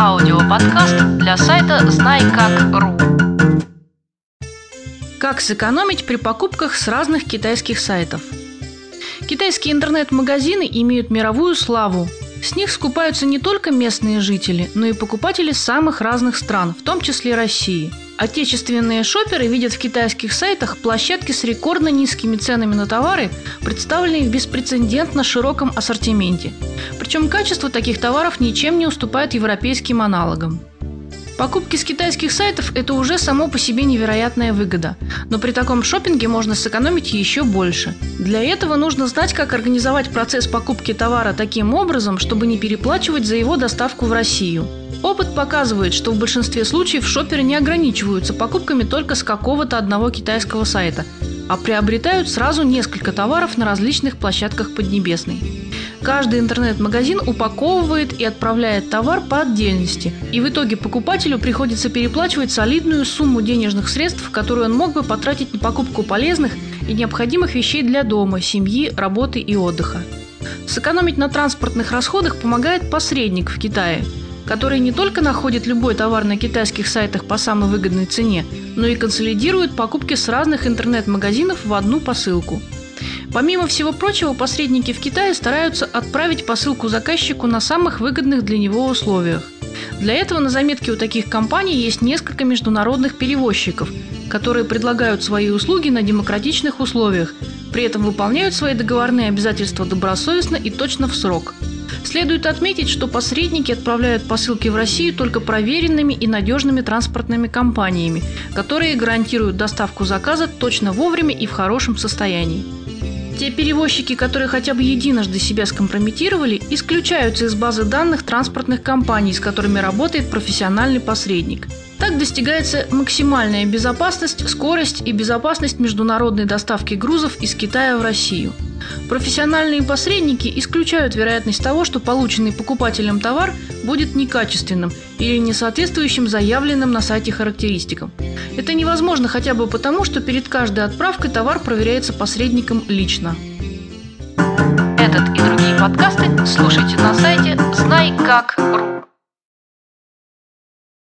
Аудиоподкаст для сайта знайкак.ру. Как сэкономить при покупках с разных китайских сайтов? Китайские интернет-магазины имеют мировую славу. С них скупаются не только местные жители, но и покупатели самых разных стран, в том числе России. Отечественные шопперы видят в китайских сайтах площадки с рекордно низкими ценами на товары, представленные в беспрецедентно широком ассортименте. Причем качество таких товаров ничем не уступает европейским аналогам. Покупки с китайских сайтов – это уже само по себе невероятная выгода, но при таком шопинге можно сэкономить еще больше. Для этого нужно знать, как организовать процесс покупки товара таким образом, чтобы не переплачивать за его доставку в Россию. Опыт показывает, что в большинстве случаев шопперы не ограничиваются покупками только с какого-то одного китайского сайта, а приобретают сразу несколько товаров на различных площадках Поднебесной. Каждый интернет-магазин упаковывает и отправляет товар по отдельности, и в итоге покупателю приходится переплачивать солидную сумму денежных средств, которую он мог бы потратить на покупку полезных и необходимых вещей для дома, семьи, работы и отдыха. Сэкономить на транспортных расходах помогает посредник в Китае, который не только находит любой товар на китайских сайтах по самой выгодной цене, но и консолидирует покупки с разных интернет-магазинов в одну посылку. Помимо всего прочего, посредники в Китае стараются отправить посылку заказчику на самых выгодных для него условиях. Для этого на заметке у таких компаний есть несколько международных перевозчиков, которые предлагают свои услуги на демократичных условиях, при этом выполняют свои договорные обязательства добросовестно и точно в срок. Следует отметить, что посредники отправляют посылки в Россию только проверенными и надежными транспортными компаниями, которые гарантируют доставку заказа точно вовремя и в хорошем состоянии. Те перевозчики, которые хотя бы единожды себя скомпрометировали, исключаются из базы данных транспортных компаний, с которыми работает профессиональный посредник. Так достигается максимальная безопасность, скорость и безопасность международной доставки грузов из Китая в Россию. Профессиональные посредники исключают вероятность того, что полученный покупателем товар будет некачественным или не соответствующим заявленным на сайте характеристикам. Это невозможно хотя бы потому, что перед каждой отправкой товар проверяется посредником лично. Этот и другие подкасты слушайте на сайте знайкак.ру.